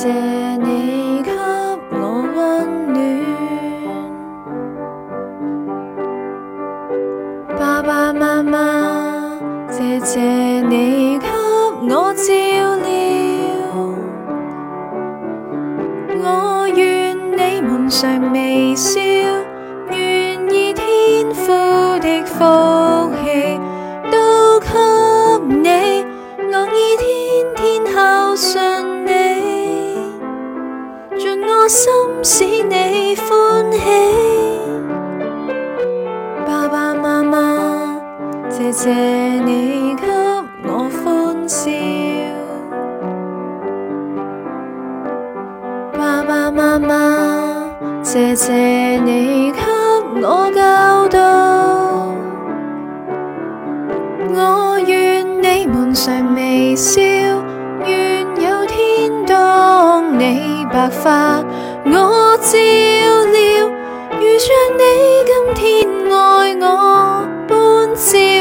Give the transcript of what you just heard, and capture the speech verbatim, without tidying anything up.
謝你給我溫暖，爸爸媽媽，謝謝你給我照料，我願你們常微笑，願意天父的福氣都給你，樂意天天孝順你，盡我心使你歡喜。爸爸媽媽，謝謝你給我歡笑，爸爸媽媽，謝謝你給我教導，我願你們常微笑，願有天當你白髮我照料，如像你今天愛我般照